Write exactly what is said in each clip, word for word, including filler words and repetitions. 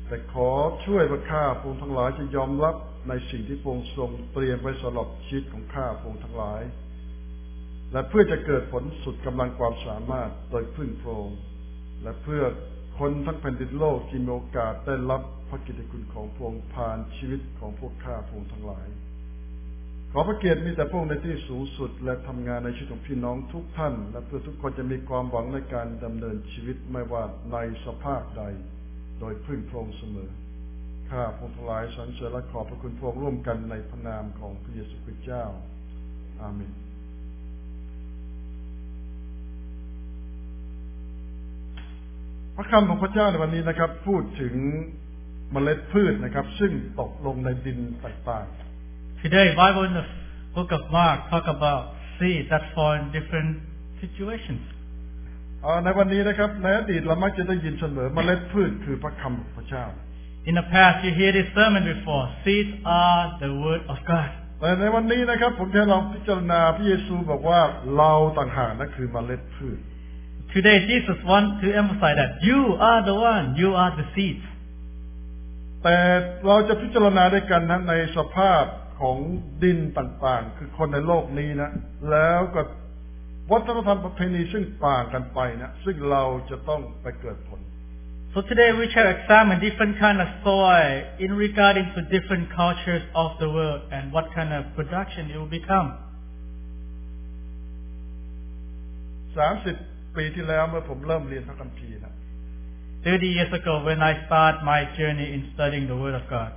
แต่ขอช่วยพระข้าพระองค์ทั้งหลายจะยอมรับในสิ่งที่พระองค์ทรงเตรียมไว้สำหรับชีวิตของข้าพระองค์ทั้งหลายและเพื่อจะเกิดผลสุดกำลังความสามารถโดยพึ่งพระองค์และเพื่อคนทั้งแผ่นดินโลกที่มีโอกาสได้รับพระกิตติคุณของพระองค์ผ่านชีวิตของพวกข้าพระองค์ทั้งหลายขอพระเกียรติมีแต่พระองค์ในที่สูงสุดและทำงานในชีวิตของพี่น้องทุกท่านและเพื่อทุกคนจะมีความหวังในการดำเนินชีวิตไม่ว่าในสภาพใดโดยพึ่งพระองค์เสมอข้าพระองค์ทั้งหลายสรรเสริญและขอบพระคุณพระองค์ร่วมกันในพระนามของพระเยซูคริสต์เจ้าอาเมนพระคำของพระเจ้าในวันนี้นะครับพูดถึงเมล็ดพืชนะครับซึ่งตกลงในดินต่างๆ Today, Bible in the book of Mark talk about seed that fall in different situations. ในวันนี้นะครับในอดีตเรามักจะได้ยินเสมอเมล็ดพืชคือพระคำของพระเจ้า In the past, you hear this sermon before. Seeds are the word of God. แต่ในวันนี้นะครับผมจะลองพิจารณาพระเยซูบอกว่าเราต่างหากนั่นคือเมล็ดพืช Today, Jesus wants to emphasize that you are the one, you are the seeds. แต่เราจะพิจารณาด้วยกันนะในสภาพของดินต่างๆคือคนในโลกนี้นะแล้วก็วัฒนธรรมประเพณีซึ่งต่างกันไปนะซึ่งเราจะต้องไปเกิดผล So today we shall examine different kind of soil in regarding to different cultures of the world and what kind of production it will become. สามสิบปีที่แล้วเมื่อผมเริ่มเรียนพระคัมภีร์นะ thirty years ago when I start my journey in studying the Word of God.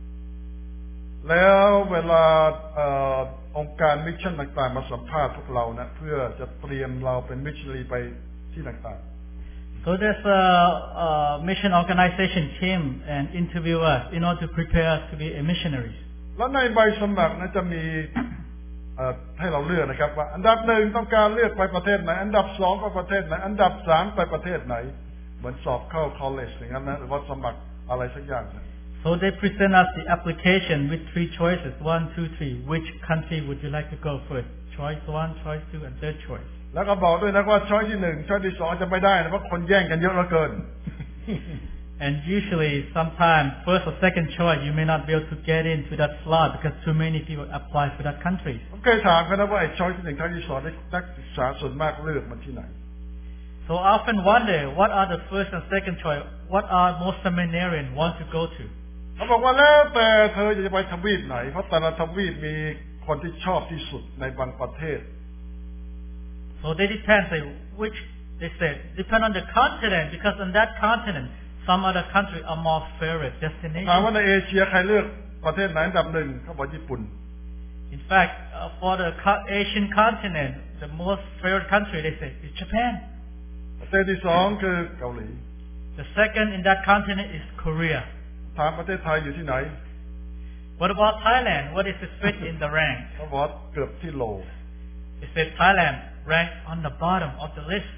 แล้วเวลาองค์การมิชชั่นต่างๆมาสัมภาษณ์พวกเรานะเพื่อจะเตรียมเราเป็นมิชชันนารีไปที่ต่างๆ So there's a, a mission organization came and interview us in order to prepare us to be a missionaries. แล้วในใบสมัครนะจะมีให้เราเลือกนะครับว่าอันดับหนึ่งต้องการเลือกไปประเทศไหนอันดับสองไปประเทศไหนอันดับสามไปประเทศไหนเหมือนสอบเข้า college อย่างนั้นนะหรือว่าสมัครอะไรสักอย่างนะ So they present us the application with three choices one, two, three. Which country would you like to go first? Choice one, choice two, and third choice. แล้วก็บอกด้วยนะว่าช้อยที่หนึ่งช้อยที่สองจะไม่ได้นะเพราะคนแย่งกันเยอะเหลือเกิน And usually, sometimes first or second choice you may not be able to get into that slot because too many people apply for that country. ผมเคยถามเขานะว่าไอ้ช้อยที่หนึ่งช้อยที่สองได้นักศึกษาส่วนมากเลือกมันที่ไหน So I often wonder what are the first and second choice? What are most seminarians want to go to? เขาบอกว่าแล้วแต่เธอจะไปทวีปไหนเพราะแต่ละทวีปมีคนที่ชอบที่สุดในบางประเทศ So they depend say which they say depend on the continent because on that continent some other country are more favorite ถาม destination. ว่าในเอเชียใครเลือกประเทศไหนอันดับหนึ่งเขาบอกญี่ปุ่น In fact, uh, for the Asian continent, the most favorite country they say is Japan. ประเทศที่สองคือเกาหลี The second in that continent is Korea. ถามประเทศไทยอยู่ที่ไหน What about Thailand? What is it fit in the rank? เขาบอกเกือบที่โล It says Thailand ranked on the bottom of the list.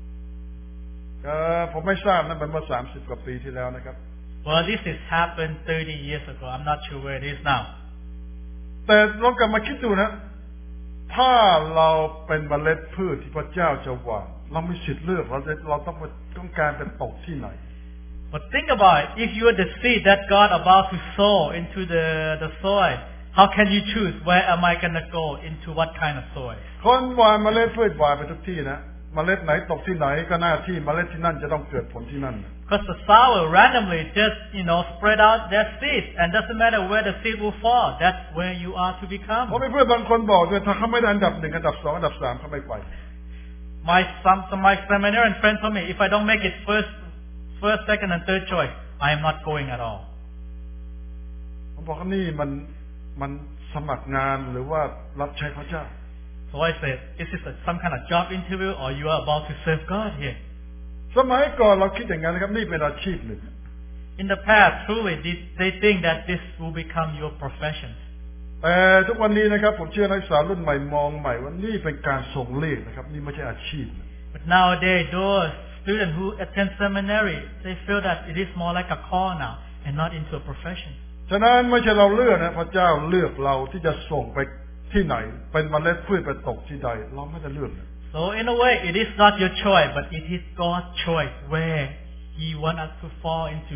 ผมไม่ทราบนะมันเมื่อสามสิบกว่าปีที่แล้วนะครับ Well, this has happened thirty years ago. I'm not sure where it is now. แต่ลองกลับมาคิดดูนะถ้าเราเป็นเมล็ดพืชที่พระเจ้าจะหว่านเรามีสิทธิ์เลือกเราจะเราต้องต้องการเป็นตกที่ไหน But think about it. If you are the seed that God about to sow into the the soil, how can you choose where am I gonna go into what kind of soil? คนหว่านเมล็ดพืชหว่านไปทุกที่นะเมล็ดไหนตกที่ไหนก็หน้าที่เมล็ดที่นั่นจะต้องเกิดผลที่นั่น Because the soil randomly just you know spread out their seeds, and doesn't matter where the seed will fall. That's where you are to become. เพราะมีเพื่อนบางคนบอกด้วยถ้าเขาไม่ได้อันดับหนึ่งอันดับสองอันดับสามเขาไม่ไป My some, some my seminarian friend told me if I don't make it first, first, second, and third choice, I am not going at all. ผมบอกว่านี่มันมันสมัครงานหรือว่ารับใช้พระเจ้า So I said, is this a, some kind of job interview, or you are about to serve God here? สมัยก่อนเราคิดอย่างนั้นนะครับนี่เป็นอาชีพหนึ่ง In the past, truly, they, they think that this will become your profession. แต่ทุกวันนี้นะครับผมเชื่อนักศึกษารุ่นใหม่มองใหม่ว่านี่เป็นการส่งเลขนะครับนี่ไม่ใช่อาชีพ But nowadays, those students who attend seminary, they feel that it is more like a call now and not into a profession. ฉะนั้นไม่ใช่เราเลือกนะพระเจ้าเลือกเราที่จะส่งไปที่ไหนเป็นเมล็ดพืชไปตกที่ใดเราไม่ได้เลือก So in a way, it is not your choice, but it is God's choice where He wants us to fall into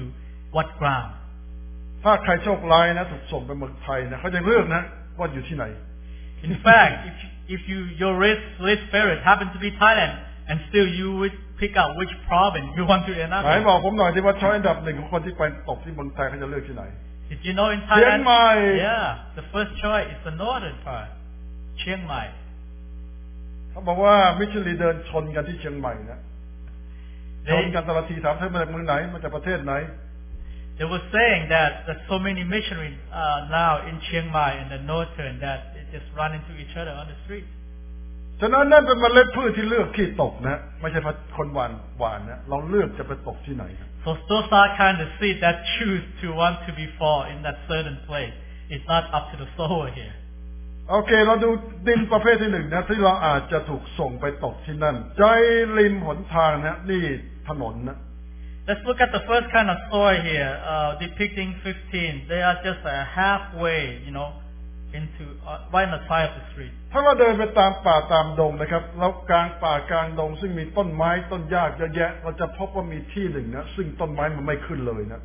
what ground. ถ้าใครโชคร้ายนะถูกส่งไปเมืองไทยนะเขาจะเลือกนะว่าอยู่ที่ไหน In fact, if if you your race race spirit happen to be Thailand, and still you would pick out which province you want to end up ไหน in. บอกผมหน่อยที่ว่าช้อยอันดับหนึ่งของคนที่ไปตกที่เมืองไทยเขาจะเลือกที่ไหน Did you know in เชียง Thailand? ใหม่ Yeah, the first choice is the northern part, Chiang Mai. เขาบอกว่ามิชลินเดินชนกันที่เชียงใหม่นะชน They กันตลอดทีถามท่านมาจากเมืองไหนมาจากประเทศไหน they were saying that there's so many missionaries uh, now in Chiang Mai and the northern that they just run into each other on the street. ฉะนั้นนั่นเป็นเมล็ดพืชที่เลือกที่ตกนะไม่ใช่คนหวานหวานนะเราเลือกจะไปตกที่ไหนครับ So those are kind of seeds that choose to want to be fall in that certain place. It's not up to the sower here. โอเคเราดูดินประเภทที่หนึ่งนะที่เราอาจจะถูกส่งไปตกที่นั่นใจริมหนทางนะนี่ถนนนะ Let's look at the first kind of soil here, uh, depicting fifteen. They are just uh, halfway, you know, into uh, right on the side of the street. ถ้าเราเดินไปตามป่าตามดงนะครับแล้วกลางป่ากลางดงซึ่งมีต้นไม้ต้นหญ้าเยอะแยะเราจะพบว่ามีที่หนึ่งนะซึ่งต้นไม้มันไม่ขึ้นเลยนะ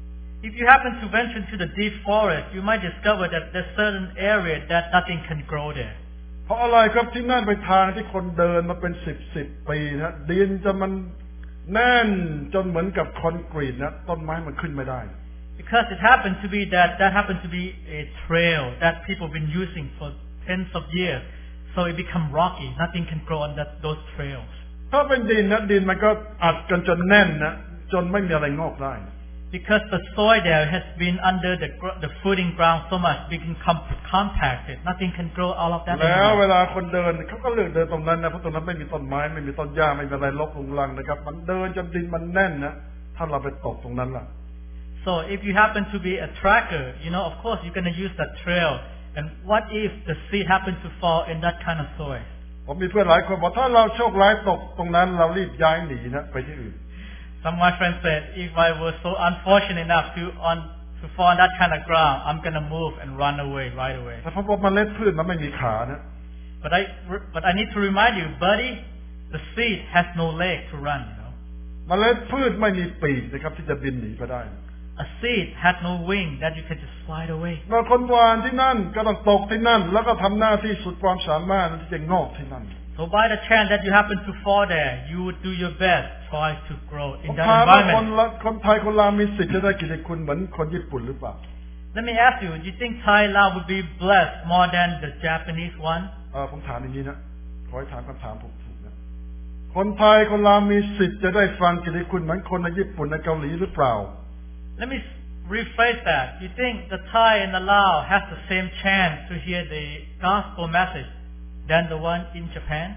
If you happen to venture into the deep forest, you might discover that there's certain area that nothing can grow there. เพราะอะไรครับที่นั่นเป็นทางที่คนเดินมาเป็นสิบสิบปีนะดินจะมันแน่นจนเหมือนกับคอนกรีตนะต้นไม้มันขึ้นไม่ได้ Because it happened to be that that happened to be a trail that people have been using for tens of years, so it become rocky. Nothing can grow on that those trails. ถ้าเป็นดินนะดินมันก็อัดกันจนแน่นนะจนไม่มีอะไรงอกได้ Because the soil there has been under the the footing ground so much, become compacted. Nothing can grow all of that. แล้วเวลาคนเดินเขาก็เลือกเดินตรงนั้นนะเพราะตรงนั้นไม่มีต้นไม้ไม่มีต้นหญ้าไม่มีอะไรรกรุงรังนะครับมันเดินจนดินมันแน่นนะถ้าเราไปตกตรงนั้นล่ะ So if you happen to be a tracker, you know, of course you're going to use that trail. And what if the seed happen to fall in that kind of soil? ผมมีเพื่อนหลายคนบอกถ้าเราโชคร้ายตกตรงนั้นเรารีบย้ายหนีนะไปที่อื่น Some of my friends said, if I was so unfortunate enough to on to fall on that kind of ground, I'm going to move and run away right away. แต่เพราะว่าเมล็ดพืชมันไม่มีขานะ But I but I need to remind you, buddy, the seed has no leg to run. You know, เมล็ดพืชไม่มีปีกนะครับที่จะบินหนีไปได้ a seed has no wing that you can just slide away. เราคนหวานที่นั่นก็ต้องตกที่นั่นแล้วก็ทำหน้าที่สุดความสามารถที่จะงอกที่นั่น So by the chance that you happen to fall there, you would do your best, try to grow in ผม that ถามว่าคน environment. ละคนไทยคนลาวมีสิทธิ์จะได้กิจคุณเหมือนคนญี่ปุ่นหรือเปล่า Let me ask you, do you think Thailand would be blessed more than the Japanese one? เออผมถามอย่างนี้นะขอให้ถามคำถามผมถูกนะคนไทยคนลาวมีสิทธิ์จะได้ฟังกิจคุณเหมือนคนในญี่ปุ่นในเกาหลีหรือเปล่า Let me rephrase that. Do you think the Thai and the Lao has the same chance to hear the gospel message than the one in Japan?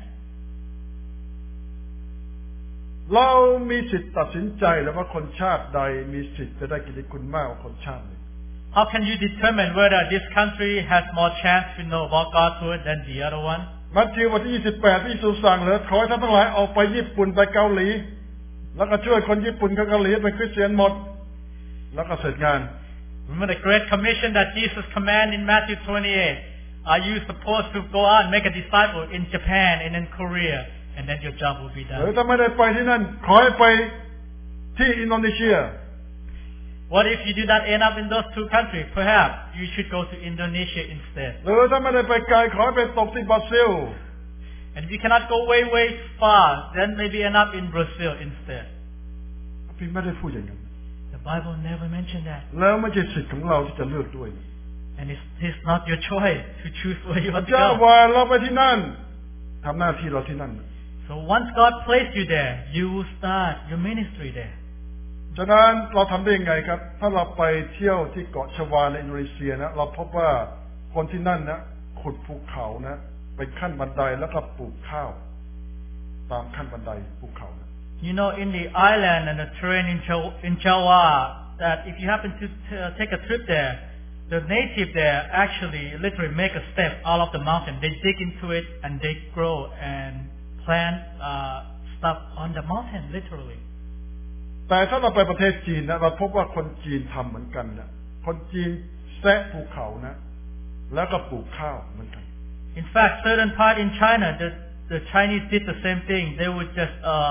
เรามีสิทธิ์ตัดสินใจแล้วว่าคนชาติใดมีสิทธิ์จะได้กิจคุณมากกว่าคนชาติหนึ่ง How can you determine whether this country has more chance to know about God's word than the other one? มัทธิวบทที่ยี่สิบแปดที่ทรงสั่งเลยขอให้ท่านทั้งหลายออกไปญี่ปุ่นไปเกาหลีแล้วก็ช่วยคนญี่ปุ่นกับเกาหลีเป็นคริสเตียนหมดแล้วก็เสร็จงาน Remember the great commission that Jesus commanded in Matthew twenty-eight. Are you supposed to go out and make a disciple in Japan and in Korea, and then your job will be หรือ done? ถ้าไม่ได้ไปที่นั่นขอให้ไปที่อินโดนีเซีย What if you do not end up in those two countries? Perhaps you should go to Indonesia instead. หรือถ้าไม่ได้ไปไกลขอให้ไปตกที่บราซิล And if you cannot go way, way far, then maybe end up in Brazil instead. พี่ไม่ได้พูดอย่างนั้น The Bible never mentioned that. แล้วไม่ใช่สิทธิ์ของเราที่จะเลือกด้วย And it's, it's not your choice to choose where you พ want ระ to เจ้า go. ว่าเราไปที่นั่นทำหน้าที่เราที่นั่น So once God placed you there, you will start your ministry there. ฉะนั้นเราทำได้ยังไงครับถ้าเราไปเที่ยวที่เกาะชวาในอินโดนีเซียนะเราพบว่าคนที่นั่นนะขุดภูเขานะเป็นขั้นบันไดแล้วก็ปลูกข้าวตามขั้นบันไดภูเขานะ You know, in the island and the terrain in, Jaw- in Java, that if you happen to t- uh, take a trip there, the native there actually literally make a step out of the mountain. They dig into it and they grow and plant uh, stuff on the mountain, literally. แต่ถ้าเราไปประเทศจีนนะเราพบว่าคนจีนทำเหมือนกันนะคนจีนแซะภูเขานะแล้วก็ปลูกข้าวเหมือนกัน In fact, certain part in China, the, the Chinese did the same thing. They would just uh,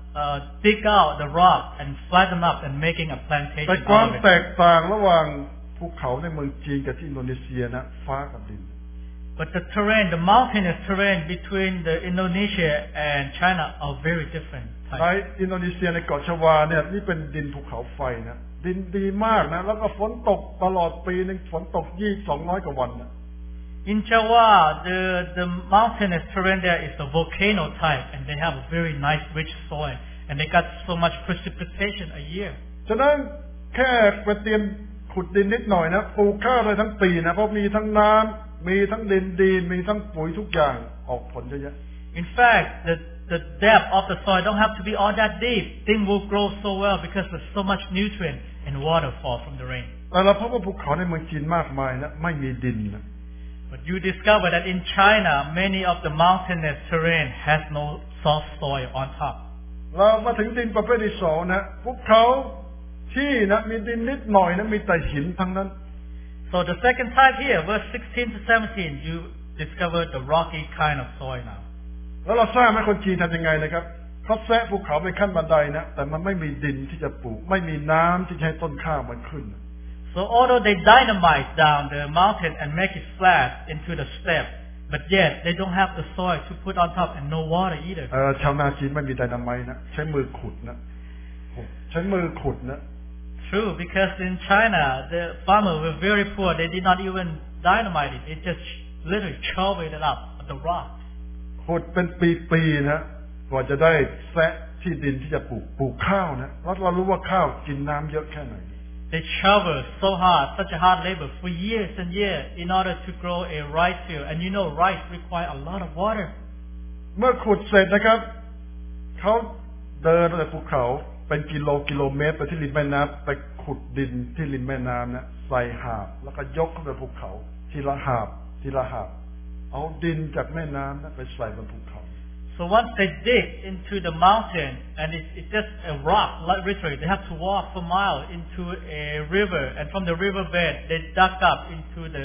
uh, dig out the rock and flatten them up and making a plantation แต่ความ out of แต it. กต่างระหว่างภูเขาในเมืองจีนกับที่อินโดนีเซียนะฟ้ากับดิน But the terrain, the mountainous terrain between the Indonesia and China are very different ใน types. อินโดนีเซียในเกาะชวาเนี่ยนี่เป็นดินภูเขาไฟนะดินดีมากนะแล้วก็ฝนตกตลอดปีนึงฝนตกยี่สองร้อยกว่าวันนะ In Java, the, the mountainous terrain there is a volcano type and they have a very nice rich soil and they got so much precipitation a year. ฉะนั้นแค่ไปเตรียมขุดดินนิดหน่อยนะปลูกข้าวได้ทั้งปีนะเพราะมีทั้งน้ำมีทั้งดินดีมีทั้งปุ๋ยทุกอย่างออกผลเยอะแยะ In fact, the, the depth of the soil don't have to be all that deep. Things will grow so well because there's so much nutrient and water fall from the rain. แต่เราพบว่าภูเขาในเมืองจีนมากมายนะไม่มีดินนะ But you discover that in China, many of the mountainous terrain has no soft soil on top. เรามาถึงดินประเภทที่สองนะภูเขาที่นะมีดินนิดหน่อยนะมีแต่หินทั้งนั้น So the second type here, verse sixteen to seventeen, you discover the rocky kind of soil now. แล้วเราทราบไหมคนจีนทำยังไงนะครับเขาแซะภูเขาเป็นขั้นบันไดนะแต่มันไม่มีดินที่จะปลูกไม่มีน้ำที่จะให้ต้นข้าวมันขึ้น So although they dynamite down the mountain and make it flat into the step, but yet they don't have the soil to put on top and no water either. เออชาวนาจีนไม่มีไดนาไมต์นะใช้มือขุดนะใช้มือขุดนะ True, because in China the farmers were very poor. They did not even dynamite it. They just literally chopped it up with the rock. ขุดเป็นปีๆนะกว่าจะได้แซะที่ดินที่จะปลูกปลูกข้าวนะแล้วเรารู้ว่าข้าวกินน้ำเยอะแค่ไหน They shovel so hard, such a hard labor for years and years in order to grow a rice field. And you know rice require a lot of water. เมื่อขุดเสร็จนะครับเขาเดินไปภูเขาเป็นกิโลกิโลเมตรไปที่ริมแม่น้ำไปขุดดินที่ริมแม่น้ำนะใส่หาบแล้วก็ยกขึ้นไปภูเขาทีละหาบทีละหาบเอาดินจากแม่น้ำนะไปใส่บนภูเขา So once they dig into the mountain and it, it's just a rock, literally, they have to walk for miles into a river, and from the riverbed they dug up into the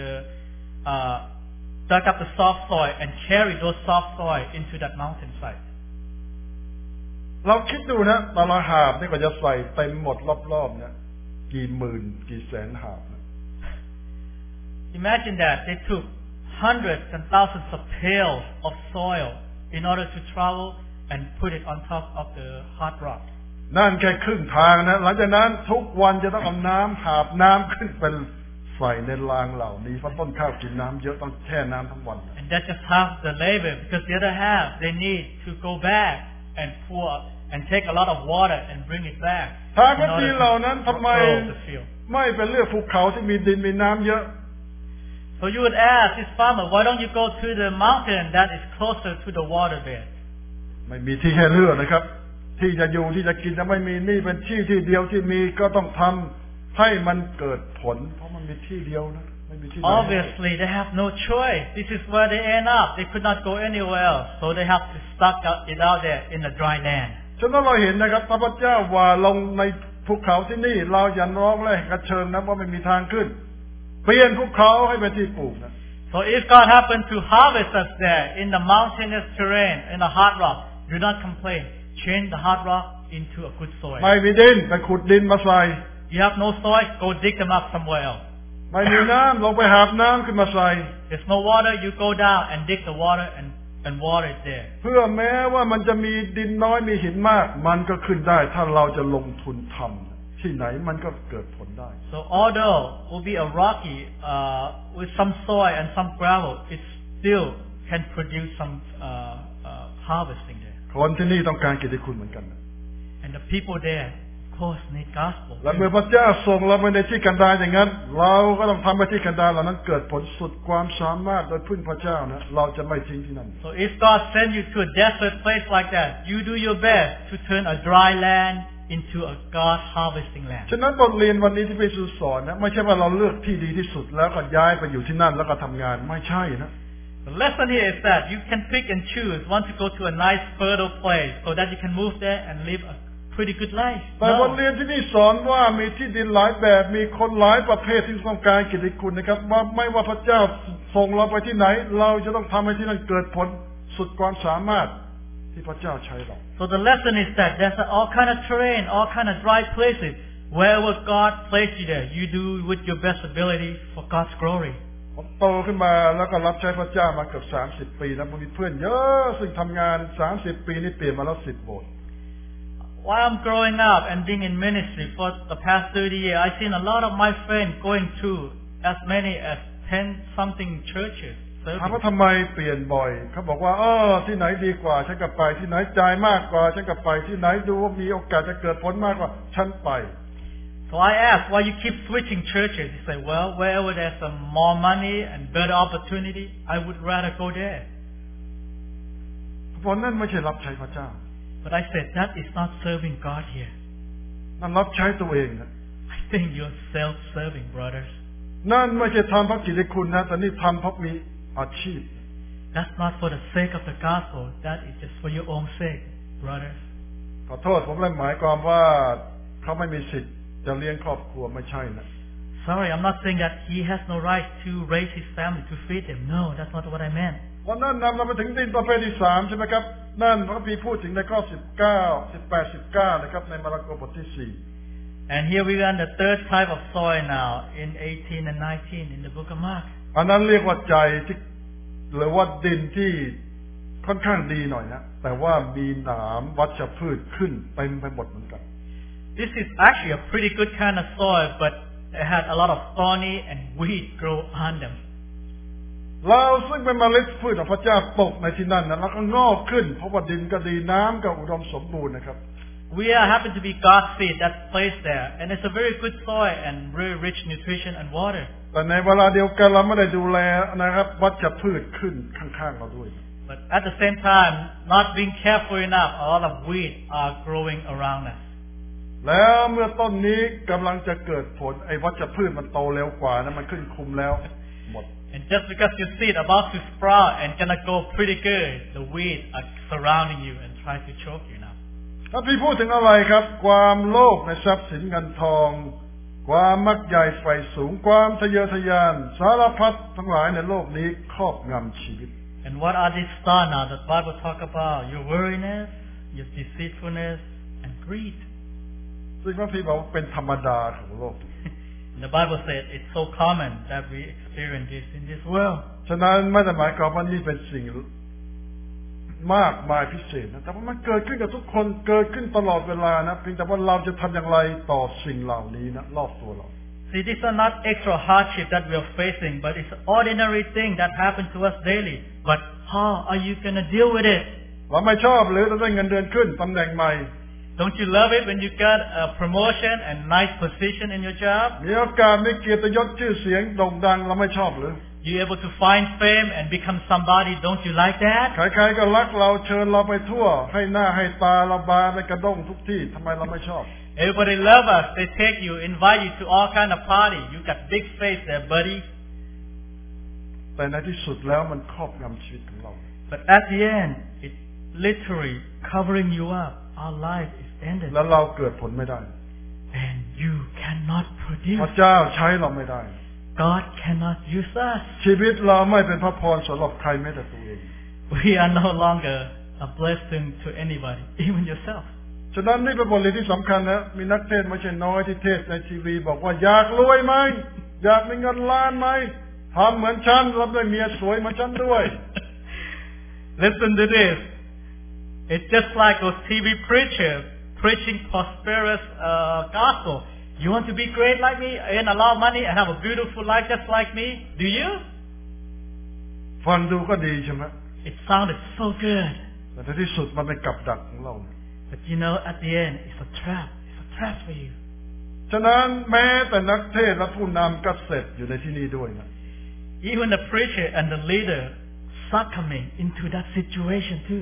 uh, dug up the soft soil and carry those soft soil into that mountainside. เราคิดดูนะแต่ละหาบนี่ก็จะใส่เต็มหมดรอบๆเนี่ยกี่หมื่นกี่แสนหาบนะ Imagine that they took hundreds and thousands of pails of soil in order to travel and put it on top of the hard rock. นั่นแค่ครึ่งทางนะหลังจากนั้นทุกวันจะต้องเอาน้ำหาบน้ำขึ้นเป็นใส่ในรางเหล่านี้เพราะต้นข้าวกินน้ำเยอะต้องแช่น้ำทั้งวัน And that's just half the labor, because the other half they need to go back and pour and take a lot of water and bring it back. ทางคนจีนเหล่านั้นทำไม grow the field. ไม่ไปเลือกภูเขาที่มีดินมีน้ำเยอะ So you would ask this farmer, why don't you go to the mountain that is closer to the waterbed? ไม่มีที่ให้เลือกนะครับที่จะอยู่ที่จะกินจะไม่มีนี่เป็นที่ที่เดียวที่มีก็ต้องทำให้มันเกิดผลเพราะมันมีที่เดียวนะไม่มีที่ไหน Obviously they have no choice. This is where they end up. They could not go anywhere else, so they have to stuck it out there in the dry land. ฉะนั้นเราเห็นนะครับพระพุทธเจ้าว่าลงในภูเขาที่นี่เราอย่าร้องและกระเชิญนะว่าไม่มีทางขึ้นเปลี่ยนภูเขาให้เป็นที่ปลูกนะ So if God happened to harvest us there in the mountainous terrain, in the hard rock, do not complain. Change the hard rock into a good soil. ไม่มีดินไปขุดดินมาใส่ You have no soil, go dig them up somewhere else. ไม่มีน้ำลงไปหาบน้ำขึ้นมาใส่ There's no water, you go down and dig the water and, and water it there. เพื่อแม้ว่ามันจะมีดินน้อยมีหินมากมันก็ขึ้นได้ถ้าเราจะลงทุนทำที่ไหนมันก็เกิดผลได้ So although it will be a rocky uh, with some soil and some gravel, it still can produce some uh, uh, harvesting there. คนที่นี่ต้องการเกียรติคุณเหมือนกัน And the people there, of course, need gospel. และเมื่อพระเจ้าส่งเราไปในที่กันดารอย่างนั้นเราก็ต้องทำให้ที่กันดารเหล่านั้นเกิดผลสุดความสามารถโดยพึ่งพระเจ้านะเราจะไม่ทิ้งที่นั่น So if God sends you to a desert place like that, you do your best to turn a dry land into a God harvesting land. ฉะนั้นบทเรียนวันนี้ที่พระเยซูสอนนะไม่ใช่ว่าเราเลือกที่ดีที่สุดแล้วก็ย้ายไปอยู่ที่นั่นแล้วก็ทำงานไม่ใช่นะ The lesson here is that you can pick and choose, want to go to a nice fertile place so that you can move there and live a pretty good life. แต่บทเรียนที่นี่สอนว่ามีที่ดินหลายแบบมีคนหลายประเภทที่ต้องการเกียรติคุณนะครับว่าไม่ว่าพระเจ้าส่งเราไปที่ไหนเราจะต้องทำให้ที่นั่นเกิดผลสุดความสามารถที่พระเจ้าใช้เรา So the lesson is that there's all kind of terrain, all kind of dry places. Wherever God placed you there, you do with your best ability for God's glory. ผมโตขึ้นมาแล้วก็รับใช้พระเจ้ามาเกือบสามสิบปีแล้วผมมีเพื่อนเยอะซึ่งทำงานสามสิบปีนี่เปลี่ยนมาแล้วสิบโบสถ์ While I'm growing up and being in ministry for the past thirty years, I've seen a lot of my friends going through as many as ten something churches. ถามว่าทำไมเปลี่ยนบ่อยเขาบอกว่าอ๋อที่ไหนดีกว่าฉันก็ไปที่ไหนจ่ายมากกว่าฉันก็ไปที่ไหนดูว่ามีโอกาสจะเกิดผลมากกว่าฉันไป So I asked why you keep switching churches. He said, well, wherever there's some more money and better opportunity, I would rather go there. เพราะนั่นไม่ใช่รับใช้พระเจ้า But I said that is not serving God here. นั่นรับใช้ตัวเองนะ I think you're self-serving, brothers. นั่นไม่ใช่ทำเพราะกิจคุณนะแต่นี่ทำเพราะมีอาชีพ That's not for the sake of the gospel. That is just for your own sake, brothers. ขอโทษผมเลยหมายความว่าเขาไม่มีสิทธิ์จะเลี้ยงครอบครัวไม่ใช่นะ Sorry, I'm not saying that he has no right to raise his family, to feed them. No, that's not what I meant. วันนั้นนำเราไปถึงดินประเภทที่สามใช่ไหมครับนั่นพระคัมภีร์พูดถึงในข้อสิบเก้า สิบแปด สิบเก้านะครับในมาระโกบทที่สี่ And here we are on the third type of soil now in eighteen and nineteen in the book of Mark. อันนั้นเรียกว่าใจที่หรือว่าดินที่ค่อนข้างดีหน่อยนะแต่ว่ามีหนามวัชพืชขึ้นเต็มไปหมดเหมือนกัน This is actually a pretty good kind of soil, but it had a lot of thorny and weed grow on them. เราซึ่งเป็นเมล็ดพืชของพระเจ้าตกในที่นั่นนะแล้วก็งอกขึ้นเพราะว่าดินก็ดีน้ำก็อุดมสมบูรณ์นะครับ We are happen to be God's seed that's placed there, and it's a very good soil and very rich nutrition and water. แต่ในเวลาเดียวกันเราไม่ได้ดูแลนะครับวัชพืชขึ้นข้างๆเราด้วย But at the same time, not being careful enough, a lot of weed are growing around us. แล้วเมื่อต้นนี้กำลังจะเกิดผลไอ้วัชพืชมันโตเร็วกว่านะมันขึ้นคุมแล้วหมด And just because your seed about to sprout and gonna go pretty good, the weeds are surrounding you and try to choke you now. ถ้าพี่พูดถึงอะไรครับความโลภในทรัพย์สินเงินทองความมักใหญ่ไฟสูงความทะเยอทะยานสารพัดทั้งหลายในโลกนี้ครอบงำชีวิต And what are these thorns now that the Bible talk about? Your worriness, your deceitfulness, and greed. ซึ่งพระพี่บอกว่าเป็นธรรมดาของโลก The Bible said it's so common that we experience this in this world. ฉะนั้นไม่ได้หมายความว่านี่เป็นสิ่งมากมายพิเศษนะแต่ว่ามันเกิดขึ้นกับทุกคนเกิดขึ้นตลอดเวลานะเพียงแต่ว่าเราจะทำอย่างไรต่อสิ่งเหล่านี้นะรอบตัวเรา See, these are not extra hardship that we are facing, but it's an ordinary thing that happens to us daily. But how are you going to deal with it? เราไม่ชอบหรือเราได้เงินเดือนขึ้นตำแหน่งใหม่ Don't you love it when you got a promotion and nice position in your job? มีโอกาสมีเกียรติยศชื่อเสียงโด่งดังเราไม่ชอบหรือ You able to find fame and become somebody? Don't you like that? ใครๆก็รักเราเชิญเราไปทั่วให้หน้าให้ตาเราบานไปกระด้งทุกที่ทำไมเราไม่ชอบ Everybody love us. They take you, invite you to all kind of party. You got big face there, buddy. แต่ในที่สุดแล้วมันครอบงำชีวิตของเรา But at the end, it literally covering you up. Our life is ended. แล้วเราเกิดผลไม่ได้ And you cannot พระ produce. เจ้าใช้เราไม่ได้ God cannot use us. ชีวิตเราไม่เป็นพระพรสำหรับใครแม้แต่ตัวเอง We are no longer a blessing to anybody, even yourself. ฉะนั้นนี่เป็นบทเรียนที่สำคัญนะมีนักเทศน์ไม่ใช่น้อยที่เทศในทีวีบอกว่าอยากรวยไหมอยากมีเงินล้านไหมทำเหมือนฉันรับได้เมียสวยเหมือนฉันด้วย Listen to this. It's just like those T V preachers preaching prosperous uh, gospel. You want to be great like me, earn a lot of money, and have a beautiful life just like me? Do you? ฟังดูก็ดีใช่ไหม It sounded so good. แต่ในที่สุดมันเป็นกับดักของเรา But you know, at the end, it's a trap. It's a trap for you. ฉะนั้นแม้แต่นักเทศน์และผู้นำก็เสร็จอยู่ในที่นี่ด้วยนะ Even the preacher and the leader succumbing into that situation too.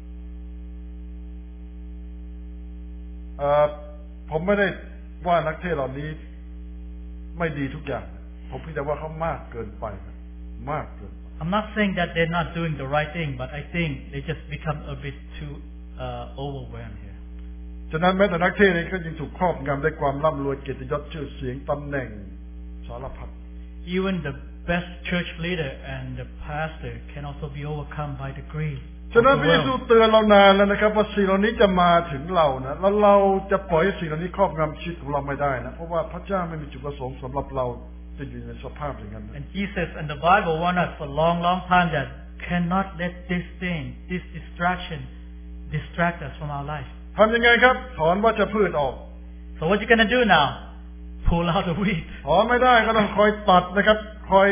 เอ่อผมไม่ได้ว่านักเทศน์เหล่านี้ไม่ดีทุกอย่างผมเพียงแต่ว่าเขามากเกินไปมากเกิน I'm not saying that they're not doing the right thing, but I think they just become a bit too uh, overwhelmed here. ฉะนั้นแม้แต่นักเทศน์เองก็ยังถูกครอบงำด้วยความร่ำรวยเกียรติยศชื่อเสียงตำแหน่งสารพัด Even the best church leader and the pastor can also be overcome by the greed. ฉะนั้นพระเยซูเตือนเรานานแล้วนะครับว่าสิ่งเหล่านี้จะมาถึงเรานะแล้วเราจะปล่อยให้สิ่งเหล่านี้ครอบงำชีวิตของเราไม่ได้นะเพราะว่าพระเจ้าไม่มีจุดประสงค์สำหรับเราจะอยู่ในสภาพอย่างนั้น And Jesus and the Bible warn us for a long, long time that cannot let this thing, this distraction, distract us from our life. ทำยังไงครับถอนวัชพืชออก So what you gonna do now? Pull out the weed. ถอนไม่ได้ก็ต้องคอยตัดนะครับคอย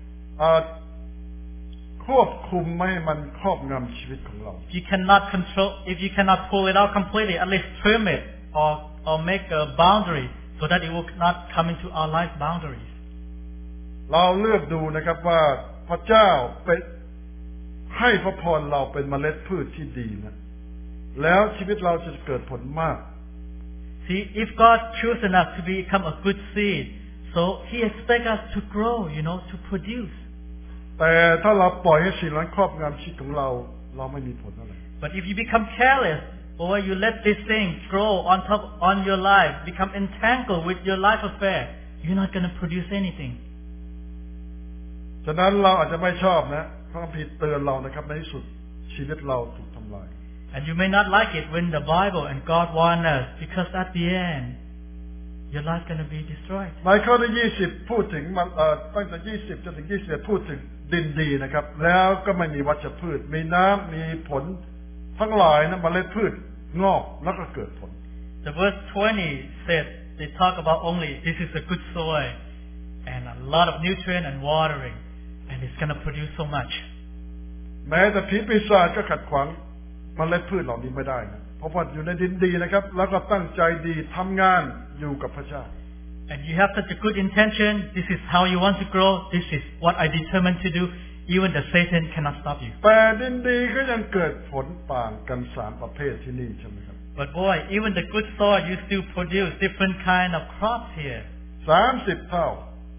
ควบคุมไม่ให้มันครอบงำชีวิตของเรา If you cannot control, if you cannot pull it out completely, at least trim it or or make a boundary so that it will not come into our life boundaries. เราเลือกดูนะครับว่าพระเจ้าเป็นให้พระพรเราเป็นเมล็ดพืชที่ดีนะแล้วชีวิตเราจะเกิดผลมาก See, if God chosen us to become a good seed, so He expects us to grow, you know, to produce. แต่ถ้าเราปล่อยให้สิ่งนั้นครอบงำชีวิตของเราเราไม่มีผลอะไร But if you become careless, or you let this thing grow on top on your life, become entangled with your life affair, you're not going to produce anything. ฉะนั้นเราอาจจะไม่ชอบนะพระคัมภีร์เตือนเรานะครับในที่สุดชีวิตเราถูกทำลาย And you may not like it when the Bible and God warn us, because at the end, your life going to be destroyed. ในข้อที่ยี่สิบพูดถึงตั้งแต่ยี่สิบจนถึงยี่สิบเอ็ดพูดถึงดินดีนะครับแล้วก็ไม่มีวัชพืชมีน้ำมีผลทั้งหลายนะเมล็ดพืชงอกแล้วก็เกิดผล The verse twenty said they talk about only this is a good soil and a lot of nutrient and watering, and it's going to produce so much. แม้แต่ผีปีศาจก็ขัดขวางเมล็ดพืชเหล่านี้ไม่ได้นะเพราะว่าอยู่ในดินดีนะครับแล้วก็ตั้งใจดีทำงานอยู่กับพระเจ้า And you have such a good intention. This is how you want to grow. This is what I determined to do. Even the Satan cannot stop you. แต่ดินดีก็ยังเกิดผลต่างกันสามประเภทที่นี่ใช่ไหมครับ But boy, even the good soil, you still produce different kind of crops here. สามสิบเท่า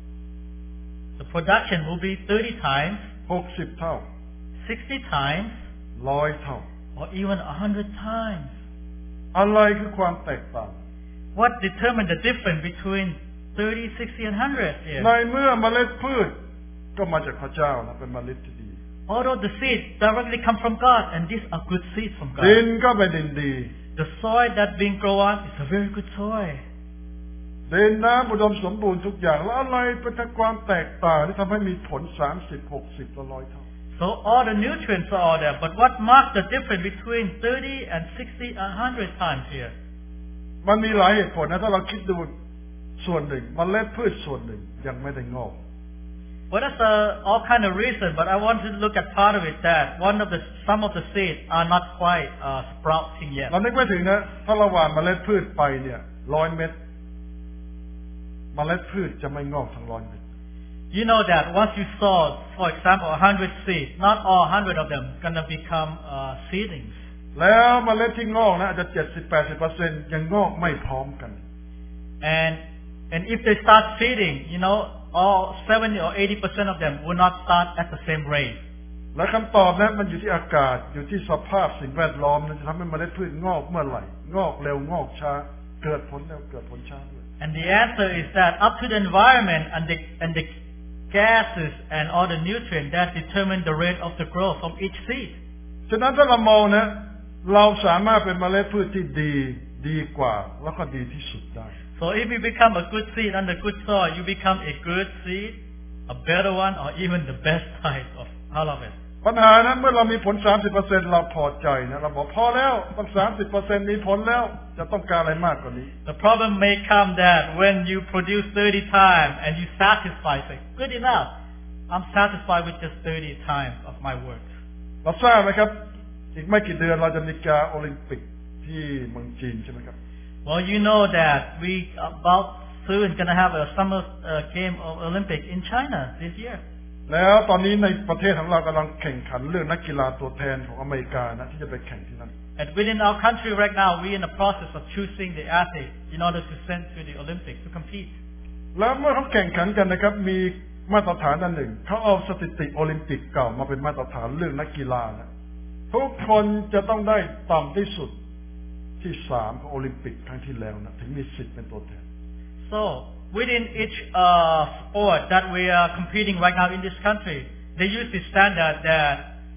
The production will be thirty times, หกสิบเท่า sixty times, ร้อยเท่า or even a hundred times. อะไรคือความแตกต่าง What determined the difference between thirty, sixty, and one hundred here? ในเมื่อเมล็ดพืชก็มาจากพระเจ้านะเป็นเมล็ดที่ดี Although the seed directly come from God, and these are good seeds from ดิ God. นก็เป็นดินดี The soil that being grown on is a very good soil. ดินน้ำอุดมสมบูรณ์ทุกอย่างแล้วอะไรเป็นความแตกต่างที่ทำให้มีผลสามสิบหกสิบละร้อยเท่า So all the nutrients are all there, but what marks the difference between thirty and sixty and one hundred times here? มันมีหลายเหตุผลนะถ้าเราคิดดูส่วนหนึ่งเมล็ดพืชส่วนหนึ่งยังไม่ได้งอก Well, that's uh, all kind of reason, but I want to look at part of it that one of the some of the seeds are not quite uh, sprouting yet. เรานึกไม่ถึงนะถ้าเราหว่านเมล็ดพืชไปเนี่ยร้อยเม็ดเมล็ดพืชจะไม่งอกทั้งร้อยเม็ด You know that once you sow, for example, a hundred seeds, not all hundred of them gonna become uh, seedlings. แล้วเมล็ดที่งอกนะอาจจะเจ็ดสิบแปดสิบเปอร์เซ็นต์ยังงอกไม่พร้อมกัน And and if they start seeding, you know, all seventy or eighty percent of them will not start at the same rate. และคำตอบนั้นมันอยู่ที่อากาศอยู่ที่สภาพสิ่งแวดล้อมนั้นจะทำให้เมล็ดพืชงอกเมื่อไหร่งอกเร็วงอกช้าเกิดผลเร็วเกิดผลช้าด้วย And the answer is that up to the environment and the and the gases and all the nutrients that determine the rate of the growth of each seed. ฉะนั้นถ้าเรามองนะเราสามารถเป็นเมล็ดพืชที่ดีดีกว่าแล้วก็ดีที่สุดได้ So if you become a good seed under good soil, you become a good seed, a better one, or even the best type of all of it. ปัญหานั้นเมื่อเรามีผล สามสิบเปอร์เซ็นต์ เราพอใจนะเราบอกพอแล้วตั้ง สามสิบเปอร์เซ็นต์ มีผลแล้วจะต้องการอะไรมากกว่านี้ The problem may come that when you produce thirty times and you satisfy, say, good enough, I'm satisfied with just thirty times of my work. เราทราบไหมครับอีกไม่กี่เดือนเราจะมีการโอลิมปิกที่เมืองจีนใช่ไหมครับ Well, you know that we about soon gonna have a summer uh, game of Olympic in China this year. แล้วตอนนี้ในประเทศของเรากำลังแข่งขันเรื่องนักกีฬาตัวแทนของอเมริกานะที่จะไปแข่งที่นั่น And within our country right now, we're in the process of choosing the athlete in order to send to the Olympics to compete. แล้วเมื่อเขาแข่งขันกันนะครับมีมาตรฐานอันหนึ่งเขาเอาสถิติโอลิมปิกเก่ามาเป็นมาตรฐานเรื่องนักกีฬานะทุกคนจะต้องได้ต่ำที่สุดที่สามของโอลิมปิกครั้งที่แล้วนะถึงมีสิทธิ์เป็นตัวแทน So within each uh, sport that we are competing right now in this country, they use the standard that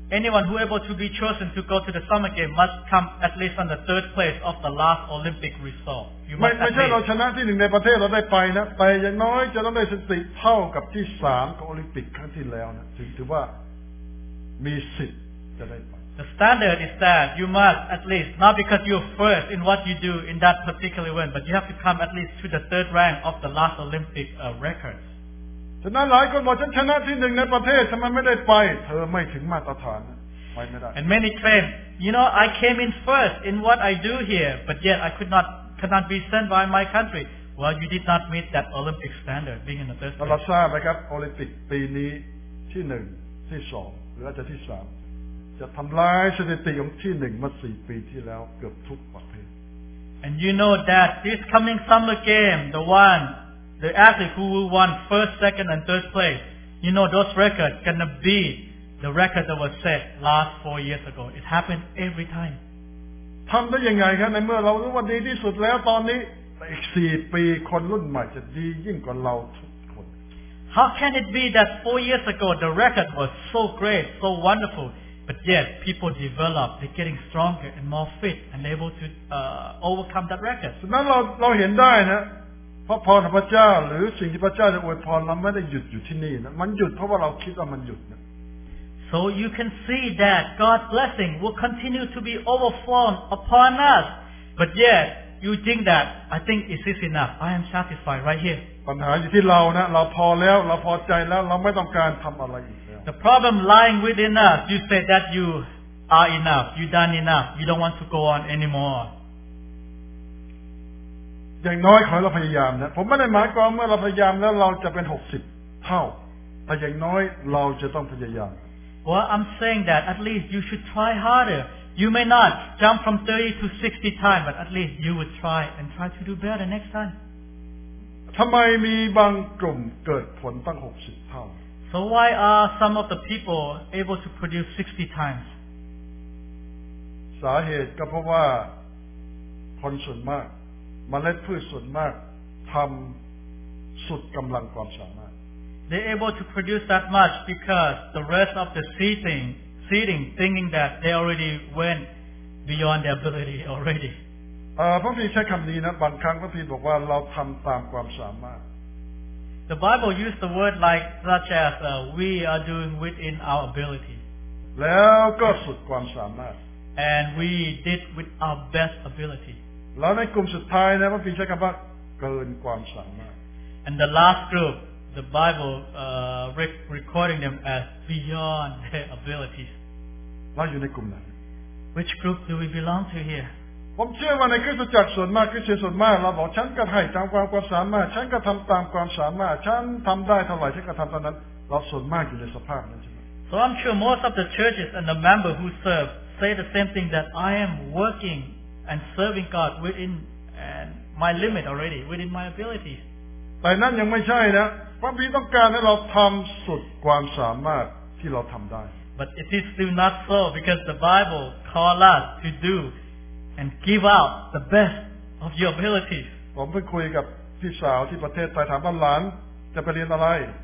anyone who able to be chosen to go to the summer game must come at least on the third place of the last Olympic result. You ไม่ must ไม่ at ใช่เรา least. ชนะที่หนึ่งในประเทศเราได้ไปนะแต่อย่างน้อยจะต้องได้สถิติเท่ากับที่สามของโอลิมปิกครั้งที่แล้วนะถึงถือว่ามีสิทธิ์จะได้ไป The standard is that you must at least, not because you're first in what you do in that particular event, but you have to come at least to the third rank of the last Olympic uh, records. ฉะนั้นหลายคนบอกฉันชนะที่หนึ่งในประเทศทำไมไม่ได้ไปเธอไม่ถึงมาตรฐานนะไปไม่ได้ And many claim, you know, I came in first in what I do here, but yet I could not cannot be sent by my country. Well, you did not meet that Olympic standard, being in the third เรา place. ทราบไหมครับโอลิมปิกปีนี้ที่หนึ่งที่สองหรืออาจจะที่สามจะทำลายสถิติของที่หนึ่งเมื่อสี่ปีที่แล้วเกือบทุกประเภท And you know that this coming summer game, the one, the athlete who won first, second, and third place, you know those records gonna be the record that was set last four years ago. It happened every time. ทำได้ยังไงครับในเมื่อเรารู้ว่าดีที่สุดแล้วตอนนี้อีกสี่ปีคนรุ่นใหม่จะดียิ่งกว่าเราทุกคน How can it be that four years ago the record was so great, so wonderful, but yet people develop, they're getting stronger and more fit and able to uh, overcome that record? ฉะนั้นเราเราเห็นได้นะพระพรของพระเจ้าหรือสิ่งที่พระเจ้าจะอวยพรเราไม่ได้หยุดอยู่ที่นี่นะมันหยุดเพราะว่าเราคิดว่ามันหยุดนะ So you can see that God's blessing will continue to be overflown upon us. But yet, you think that, I think it is enough. I am satisfied right here. ปัญหาอยู่ที่เรานะเราพอแล้วเราพอใจแล้วเราไม่ต้องการทำอะไรอีกแล้ว The problem lying within us, you say that you are enough, you done enough, you don't want to go on anymore. อย่างน้อยขอเราพยายามนะผมไม่ได้หมายความเมื่อเราพยายามแล้วเราจะเป็นหกสิบเท่าแต่อย่างน้อยเราจะต้องพยายาม Well, I'm saying that at least you should try harder. You may not jump from thirty to sixty times, but at least you would try and try to do better next time. ทำไมมีบางกลุ่มเกิดผลตั้งหกสิบเท่า So why are some of the people able to produce sixty times? สาเหตุก็เพราะว่าคนส่วนมากเมล็ดพืชส่วนมากทำสุดกำลังความสามารถ They're able to produce that much because the rest of the seeding, seeding thinking that they already went beyond their ability already. พระพีใช้คำนี้นะบางครั้งพระพีบอกว่าเราทำตามความสามารถ The Bible used the word like such as uh, we are doing within our ability. แล้วก็สุดความสามารถ And we did with our best ability. แล้วในกลุ่มสุดท้ายนะพระพีใช้คำว่าเกินความสามารถ And the last group, the Bible uh, rec- recording them as beyond their abilities. เราอยู่ในกลุ่มไหน Which group do we belong to here? ผมเชื่อว่าในคริสตจักรส่วนมากคริสเตียนส่วนมากเราบอกฉันก็ให้ตามความความสามารถฉันก็ทำตามความสามารถฉันทำได้เท่าไหร่ฉันก็ทำเท่านั้นเราส่วนมากอยู่ในสภาพนั้นใช่ไหม So I'm sure most of the churches and the members who serve say the same thing that I am working and serving God within and my limit already, within my abilities. แต่นั่นยังไม่ใช่นะพระบิดาต้องการให้เราทำสุดความสามารถที่เราทำได้ But it is still not so because the Bible calls us to do and give out the best of your abilities. ผมเพิ่งคุยกับพี่สาวที่ประเทศไทยถามว่าหลานจะไปเรียนอะไร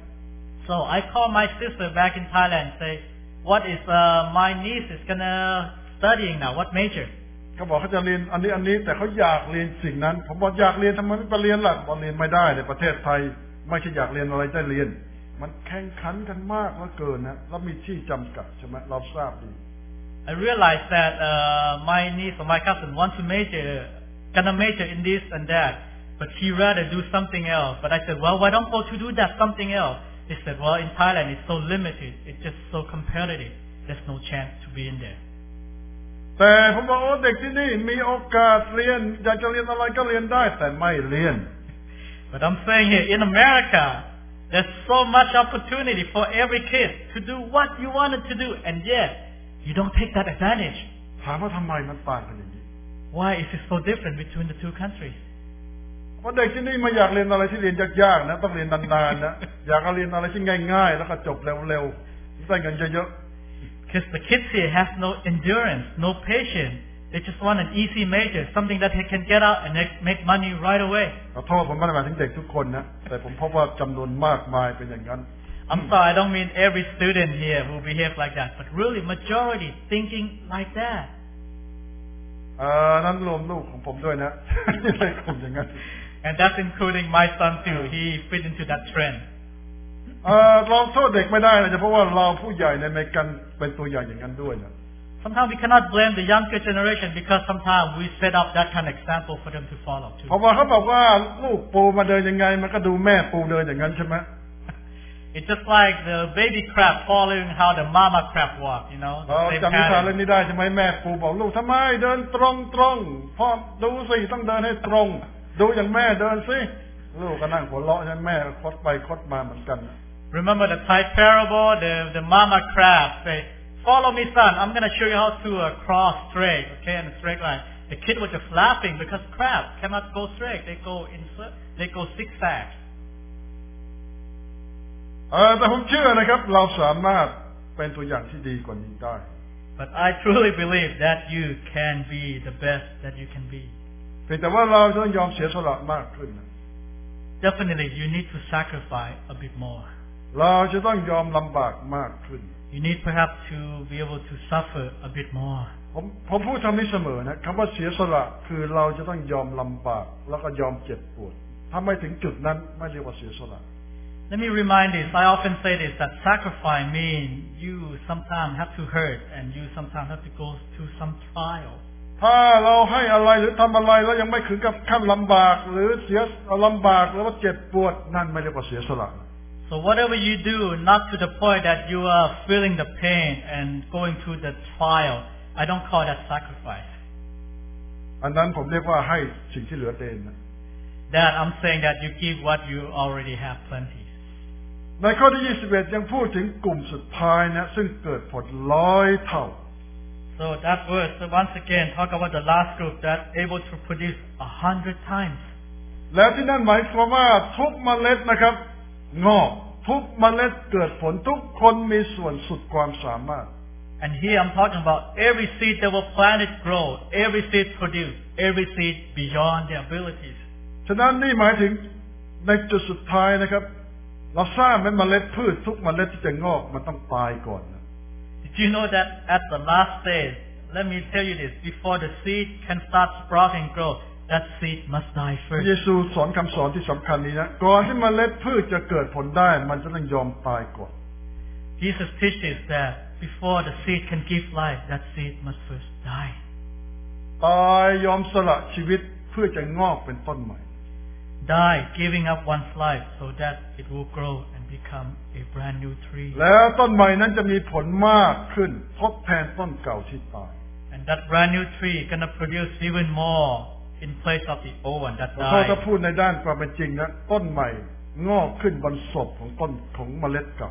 So I call my sister back in Thailand and say, what is uh, my niece is gonna studying now? What major? เขาบอกเขาจะเรียนอันนี้อันนี้แต่เขาอยากเรียนสิ่งนั้น ผมบอกอยากเรียนทำไมไม่ไปเรียนล่ะบอกเรียนไม่ได้ในประเทศไทยไม่ใช่อยากเรียนอะไรได้เรียนมันแข่งขันกันมากเหลือเกินนะแล้วมีที่จำกัดใช่ไหมเราทราบดี I realized that uh, my niece or my cousin want to major, gonna major in this and that, but she rather do something else. But I said, well, why don't go to do that something else? They said, well, in Thailand it's so limited, it's just so competitive. There's no chance to be in there. แต่ผมบอกโอ้เด็กที่นี่มีโอกาสเรียนอยากจะเรียนอะไรก็เรียนได้แต่ไม่เรียน But I'm saying here, in America, there's so much opportunity for every kid to do what you wanted to do, and yet you don't take that advantage. ถามว่าทำไมมันต่างกันอย่างนี้ Why is it so different between the two countries? เพราะเด็กที่นี่ไม่อยากเรียนอะไรที่เรียนยากๆนะต้องเรียนนานๆนะอยากเรียนอะไรที่ง่ายๆแล้วก็จบเร็วๆได้เงินเยอะ Because the kids here have no endurance, no patience. They just want an easy major, something that they can get out and make money right away. ขอโทษผมไม่ได้หมายถึงเด็กทุกคนนะแต่ผมพบว่าจำนวนมากมายเป็นอย่างนั้น I'm sorry, I don't mean every student here will behave like that, but really majority thinking like that. เอ่อนั้นรวมลูกของผมด้วยนะในกลุ่มอย่างนั้น And that's including my son too. He fit into that trend. เอ่อเราโทษเด็กไม่ได้นะเพราะว่าเราผู้ใหญ่ในในการเป็นตัวอย่างอย่างนั้นด้วยนะ Sometimes we cannot blame the younger generation because sometimes we set up that kind of example for them to follow too. เพราะว่าเขาบอกว่าลูกปูมาเดินยังไงมันก็ดูแม่ปูเดินอย่างนั้นใช่ไหม It's just like the baby crab following how the mama crab walk, you know. เราจำนิทานเรื่องนี้ได้ใช่ไหมแม่ปูบอกลูกทำไมเดินตรงตรงพ่อดูสิต้องเดินให้ตรงดูอย่างแม่เดินสิลูกก็นั่งหัวเราะใช่ไหมแม่คดไปคดมาเหมือนกัน Remember the Thai parable, the the mama crab say, "Follow me, son. I'm going to show you how to uh, cross straight, okay, in a straight line." The kid was just laughing because crabs cannot go straight; they go in they go zigzag. เออแต่ผมเชื่อนะครับเราสามารถเป็นตัวอย่างที่ดีกว่านี้ได้ But I truly believe that you can be the best that you can be. เพียงแต่ว่าเราต้องยอมเสียสละมากขึ้น Definitely, you need to sacrifice a bit more. เราจะต้องยอมลำบากมากขึ้น You need perhaps to be able to suffer a bit more. ผมผมพูดคำนี้เสมอนะคำว่าเสียสละคือเราจะต้องยอมลำบากแล้วก็ยอมเจ็บปวดถ้าไม่ถึงจุดนั้นไม่เรียกว่าเสียสละ Let me remind this. I often say this, that sacrifice means you sometimes have to hurt and you sometimes have to go through some trial. ถ้าเราให้อะไรหรือทำอะไรแล้วยังไม่ถึงกับขั้นลำบากหรือเสียลำบากหรือว่าเจ็บปวดนั่นไม่เรียกว่าเสียสละ So whatever you do, not to the point that you are feeling the pain and going through the trial, I don't call that sacrifice. อันนั้นผมเรียกว่าให้สิ่งที่เหลือเดนนะ That I'm saying that you give what you already have plenty. ในข้อที่ยี่สิบเอ็ดยังพูดถึงกลุ่มสุดท้ายนะซึ่งเกิดผลร้อยเท่า So that verse once again talk about the last group that able to produce a hundred times. แล้วที่นั่นหมายความว่าทุกเมล็ดนะครับงอกทุกเมล็ดเกิดผลทุกคนมีส่วนสุดความสามารถ And here I'm talking about every seed that was planted grow, every seed produce, every seed beyond their abilities. ฉะนั้นนี่หมายถึงในจุดสุดท้ายนะครับเราสร้างเมล็ดพืชทุกเมล็ดที่จะงอกมันต้องตายก่อนนะ Did you know that at the last stage, let me tell you this, before the seed can start sprouting and grow, that seed must die พระ first. เยซูสอนคำสอนที่สำคัญนี้นะก่อนที่เมล็ดพืชจะเกิดผลได้มันจะต้องยอมตายก่อน Jesus teaches that before the seed can give life, that seed must first die. ตายยอมสละชีวิตเพื่อจะงอกเป็นต้นใหม่ Die, giving up one's life so that it will grow and become a brand new tree. แล้วต้นใหม่นั้นจะมีผลมากขึ้นทดแทนต้นเก่าที่ตาย And that brand new tree gonna produce even more in place of the old one that ถ้าถ้า died. พูดในด้านความเป็นจริงนะต้นใหม่งอกขึ้นบนศพของต้นของเมล็ดเก่า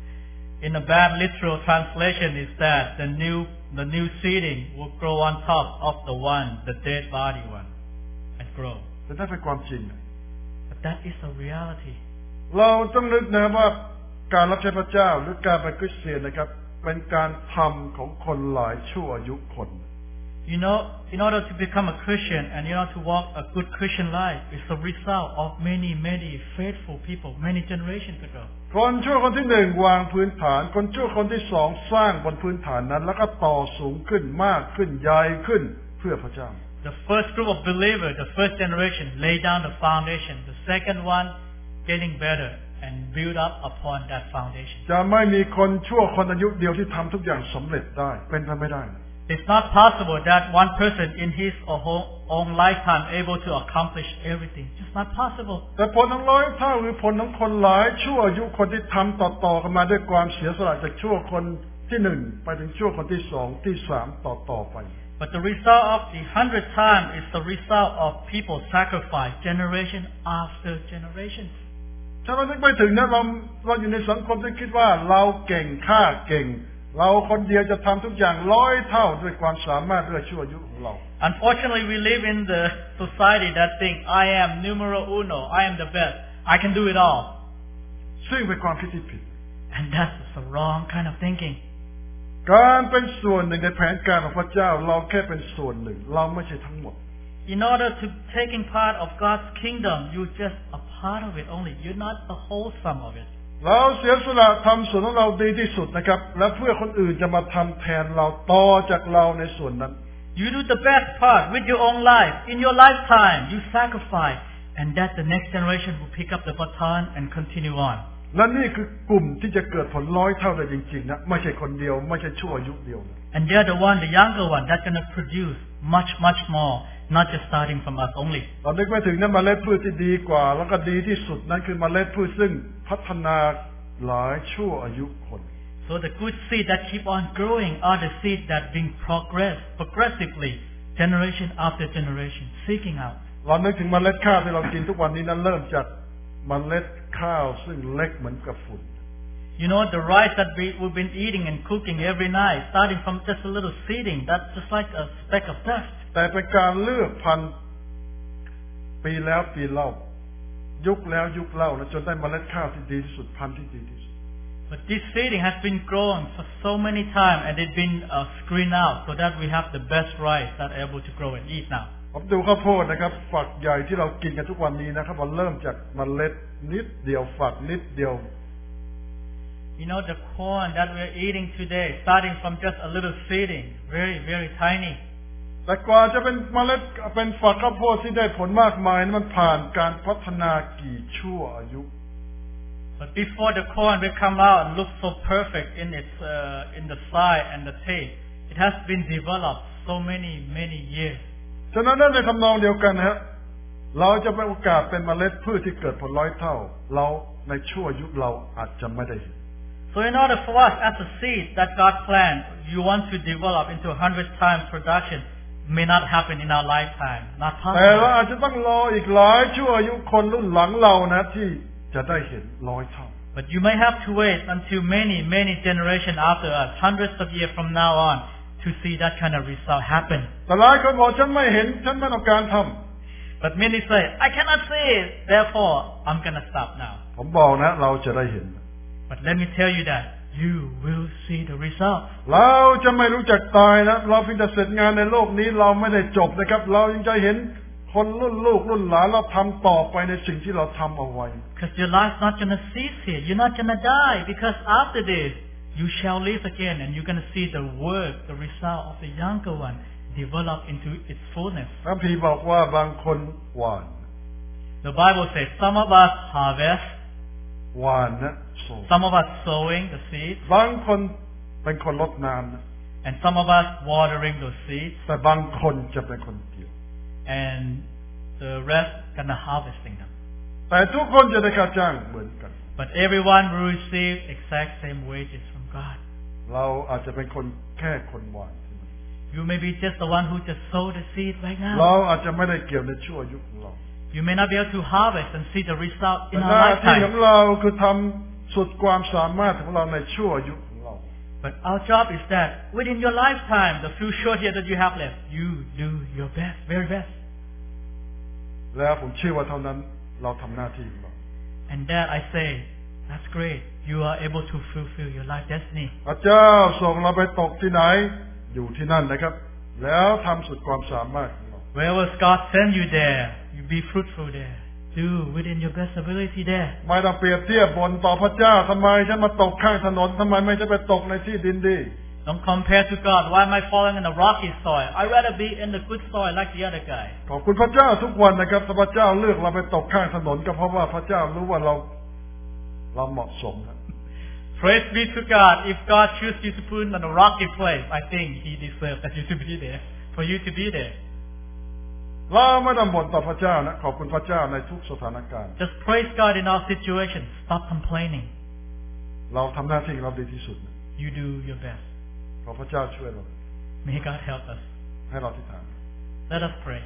In a bad literal translation is that the new the new seeding will grow on top of the one, the dead body one, and grow. แต่นั่นเป็นความจริง But that is a reality. เราต้องนึกนะว่าการรับใช้พระเจ้าหรือการเป็นคริสเตียนนะครับเป็นการทำของคนหลายชั่วอายุคน You know, in order to become a Christian and you know to walk a good Christian life, it's the result of many, many faithful people, many generations ago. คนชั่วคนที่หนึ่งวางพื้นฐานคนชั่วคนที่สองสร้างบนพื้นฐานนั้นแล้วก็ต่อสูงขึ้นมากขึ้นใหญ่ขึ้นเพื่อพระเจ้า The first group of believers, the first generation, lay down the foundation. The second one, getting better and build up upon that foundation. จะไม่มีคนชั่วคนอายุเดียวที่ทำทุกอย่างสำเร็จได้เป็นไปไม่ได้ It's not possible that one person in his or her own lifetime able to accomplish everything. Just not possible. แต่ผลของร้อยเท่าหรือผลของคนหลายชั่วอายุคนที่ทำต่อๆกันมาด้วยความเสียสละจากชั่วคนที่หนึ่งไปถึงชั่วคนที่สองที่สามต่อๆไป But the result of the hundred time is the result of people sacrifice generation after generation. ถ้าเราไม่ถึงนะเราเราอยู่ในสังคมที่คิดว่าเราเก่งข้าเก่งเราคนเดียวจะทำทุกอย่างร้อยเท่าด้วยความสามารถด้วยชั่วอายุของเรา Unfortunately, we live in the society that think I am numero uno, I am the best, I can do it all. ซึ่งเป็นความคิดที่ผิด And that's the wrong kind of thinking. การเป็นส่วนหนึ่งในแผนการของพระเจ้าเราแค่เป็นส่วนหนึ่งเราไม่ใช่ทั้งหมด In order to taking part of God's kingdom, you're just a part of it only. You're not the whole sum of it. เราเสียสละทำส่วนของเราดีที่สุดนะครับและเพื่อคนอื่นจะมาทำแทนเราต่อจากเราในส่วนนั้น You do the best part with your own life. In your lifetime, you sacrifice, and that the next generation will pick up the baton and continue on. และนี่คือกลุ่มที่จะเกิดผลร้อยเท่าได้จริงๆนะไม่ใช่คนเดียวไม่ใช่ชั่วอายุเดียว And they're the one, the younger one, that's going to produce much, much more, not just starting from us only. เรานึกไม่ถึงนั้นเมล็ดพืชที่ดีกว่าแล้วก็ดีที่สุดนั้นคือเมล็ดพืชซึ่งพัฒนาหลายชั่วอายุคน So the good seed that keep on growing are the seed that bring progress, progressively, generation after generation, seeking out. เรานึกถึงเมล็ดข้าวที่เรากินทุกวันนี้นั้นเริ่มจากเมล็ดข้าวซึ่งเล็กเหมือนกับฝุ่น You know, the rice that we, we've been eating and cooking every night, starting from just a little seeding, that's just like a speck of dust. แต่เป็นการเลือกพันธุ์ปีแล้วปีเล่ายุคแล้วยุคเล่าและจนได้เมล็ดข้าวที่ดีที่สุดพันธุ์ที่ดีที่สุด But this seeding has been grown for so many times and it's been uh, screened out so that we have the best rice that are able to grow and eat now. ผมดูข้าวโพดนะครับฝักใหญ่ที่เรากินกันทุกวันนี้นะครับมันเริ่มจากเมล็ดนิดเดียวฝักนิดเดียว You know, the corn that we're eating today, starting from just a little seeding, very, very tiny. แต่กว่าจะเป็นเมล็ดเป็นฝักข้าวโพดที่ได้ผลมากมายมันผ่านการพัฒนากี่ชั่วอายุ But before the corn will come out and look so perfect in its uh, in the side and the taste, it has been developed so many, many years. ฉะนั้นในทำนองเดียวกันฮะเราจะเป็นโอกาสเป็นเมล็ดพืชที่เกิดผลร้อยเท่าเราในชั่วอายุเราอาจจะไม่ได้เห็น So in order for us as a seed that God planned, you want to develop into a hundred times production, may not happen in our lifetime, not แต่เรา possible. อาจจะต้องรออีกหลายชั่วอายุคนรุ่นหลังเรานะที่จะได้เห็นร้อยเท่า But you may have to wait until many, many generations after us, hundreds of years from now on, to see that kind of result happen. แต่หลายคนบอกฉันไม่เห็นฉันไม่ต้องการทำ But many say, I cannot see it, therefore I'm gonna stop now. ผมบอกนะเราจะได้เห็น But let me tell you that you will see the result. เราจะไม่รู้จักตายนะเราเพียงแต่เสร็จงานในโลกนี้เราไม่ได้จบนะครับเรายังจะเห็นคนรุ่นลูกรุ่นหลานเราทำต่อไปในสิ่งที่เราทำเอาไว้ Because your life's not gonna cease here. You're not gonna die. Because after this, you shall live again, and you're gonna see the work, the result of the younger one develop into its fullness. พระพีบอกว่าบางคนหวาน The Bible says some of us harvest, หวานนะโซ some of us sowing the seeds, บางคนเป็นคนรดน้ำนะ and some of us watering those seeds, แต่บางคนจะเป็นคนเกี่ยว and the rest gonna harvesting them. แต่ทุกคนจะได้ค่าจ้างเหมือนกัน But everyone will receive exact same wages from God. เราอาจจะเป็นคนแค่คนหวาน You may be just the one who just sowed the seed right เรา now. อาจจะไม่ได้เกี่ยวในชั่วอายุของเรา You may not be able to harvest and see the result แต่ in หน้า our ที่ของ lifetime. เราคือทำสุดความสามารถของเราในชั่วอายุของเรา But our job is that within your lifetime, the few short years that you have left, you do your best, very best. แล้วผมเชื่อว่าเท่านั้นเราทำหน้าที่ของเรา And that I say, that's great. You are able to fulfill your life destiny. พระเจ้าส่งเราไปตกที่ไหนอยู่ที่นั่นนะครับ แล้วทำสุดความสามารถของเรา Wherever God send you there, you be fruitful there. Do within your best ability there. ไม่ต้องเปรียบเทียบบ่นต่อพระเจ้าทำไมฉันมาตกข้างถนนทำไมไม่จะไปตกในที่ดินดี Don't compare to God. Why am I falling in the rocky soil? I'd rather be in the good soil like the other guy. ขอบคุณพระเจ้าทุกวันนะครับถ้าพระเจ้าเลือกเราไปตกข้างถนนก็เพราะว่าพระเจ้ารู้ว่าเราเราเหมาะสมครับ Praise be to God. If God chooses you to put in a rocky place, I think He deserves that you to be there, for you to be there. เราไม่ต้องบ่นต่อพระเจ้านะขอบคุณพระเจ้าในทุกสถานการณ์ Just praise God in all situations. Stop complaining. เราทำหน้าที่ของเราดีที่สุด You do your best. ขอพระเจ้าช่วยเรา May God help us. ให้เราที่ฐาน Let us pray.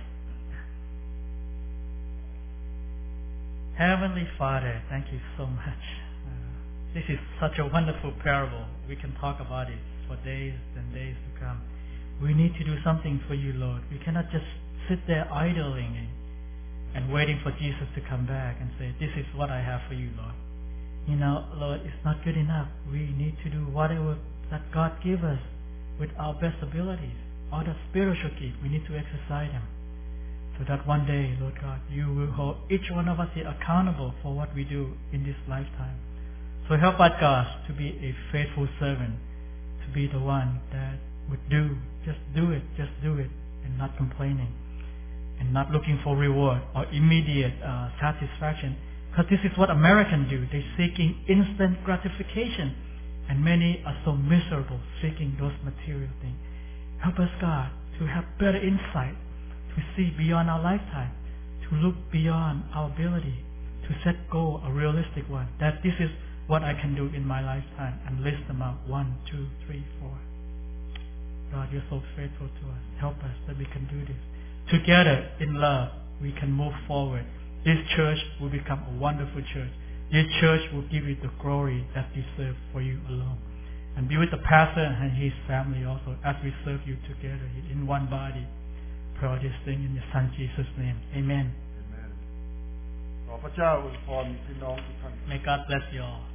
Heavenly Father, thank you so much. Uh, this is such a wonderful parable. We can talk about it for days and days to come. We need to do something for you, Lord. We cannot just sit there idling and, and waiting for Jesus to come back and say, this is what I have for you, Lord. You know, Lord, it's not good enough. We need to do whatever that God gives us with our best abilities. All the spiritual gift, we need to exercise them. So that one day, Lord God, you will hold each one of us here accountable for what we do in this lifetime. So So help us, God, to be a faithful servant, to be the one that would do, just do it, just do it, and not complaining, and not looking for reward or immediate uh, satisfaction. Because this is what Americans do. They're seeking instant gratification. And many are so miserable seeking those material things. Help us, God, to have better insight, to see beyond our lifetime, to look beyond our ability, to set goal, a realistic one, that this is what I can do in my lifetime, and list them out. One, two, three, four. God, you're so faithful to us. Help us that we can do this. Together in love, we can move forward. This church will become a wonderful church. This church will give you the glory that deserves for you alone. And be with the pastor and his family also as we serve you together in one body. Pray all these things in your Son Jesus' name. Amen. Amen. ขอพระเจ้าอวยพรพี่น้องทุกท่าน May God bless you all.